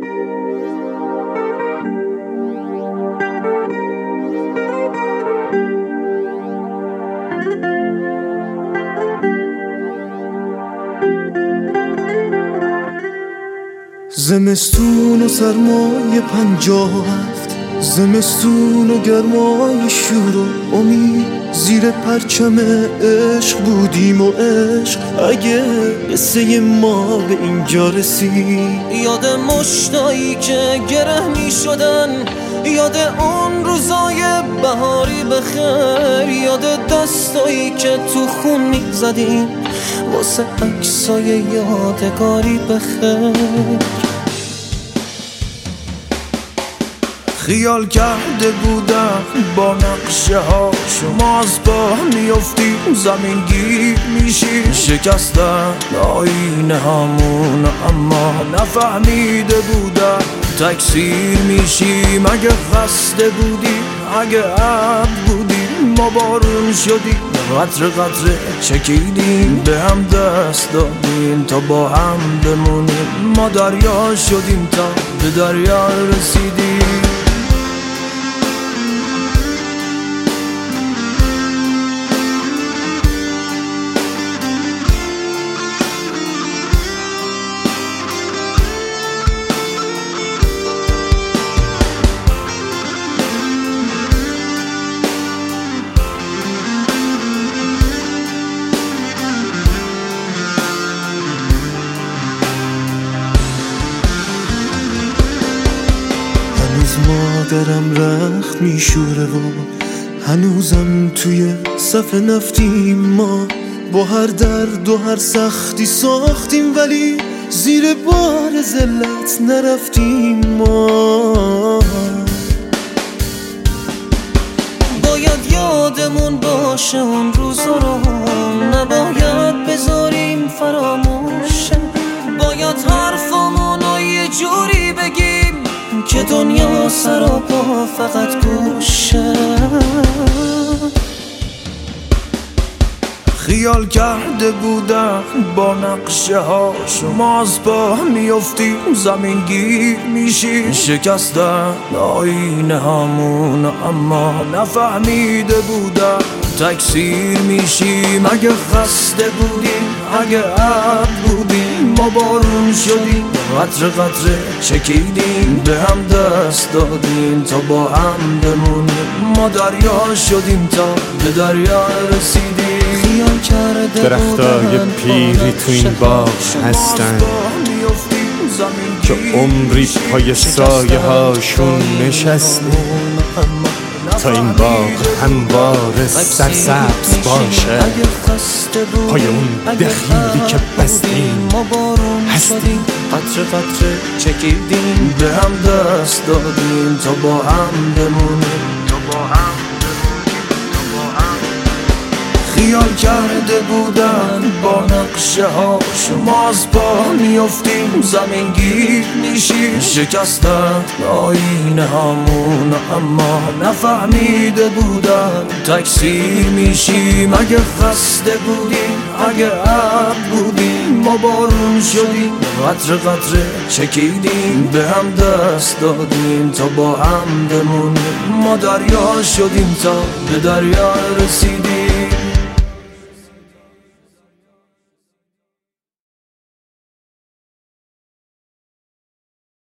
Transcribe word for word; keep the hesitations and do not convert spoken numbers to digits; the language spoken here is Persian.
زمستون و سرمای پنجاه و هفت، زمستون و گرمای شور و امید، زیر پرچم عشق بودیم و عشق اگه قصه ما به اینجا رسید. یاد مشتایی که گره می شدن، یاد اون روزای بهاری بخیر، یاد دستایی که تو خون می زدیم واسه عکسای یادگاری بخیر. خیال کرده بودم با نقشه ها شما از پا میافتیم زمین گیر میشی، شکستن آینه هامون اما نفهمیده بودم تکثیر میشی. مگه خسته بودیم، اگه عب بودیم ما بارون شدیم، قطره قطره چکیدیم، به هم دست دادیم تا با هم بمونیم. ما دریا شدیم تا به دریا رسیدیم. هنوز مادرم رخت میشوره و هنوزم توی صف نفتیم. ما با هر درد و هر سختی ساختیم ولی زیر بار ذلت نرفتیم. ما باید یادمون باشه اون روزا رو، نباید بذاریم فراموشه. باید حرفمونو یه جوری بگیم که دنیا سراپا فقط گوشه. خیال کرده بودم با نقشه ها شما از پا میافتیم زمین گیر میشی، شکستن آینه هامون اما نفهمیده بودم تکثیر میشی. مگه خسته بودیم، اگه عب بودیم ما بارون شدیم، قطره قطره چکیدیم، به هم دست دادیم تا با هم بمونیم. ما دریا شدیم تا به دریا رسیدیم. خیال کرده درختای پیری تو این باغ هستن که عمری پای سایه هاشون نشسته تا این باغ همواره سرسبز باشه. پای اون دخیلی که بستیم هستیم، قطره قطره چکیدیم، به هم دست دادیم تا با هم بمونیم. خیال کرده بودن با نقشه ها شما از پا میافتیم زمین گیر میشی، شکستن آینه هامون اما نفهمیده بودن تکثیر میشی. مگه خسته بودیم، اگه عب بودیم ما بارون شدیم، قطره قطره چکیدیم، به هم دست دادیم تا با هم بمونیم. ما دریا شدیم تا به دریا رسیدیم.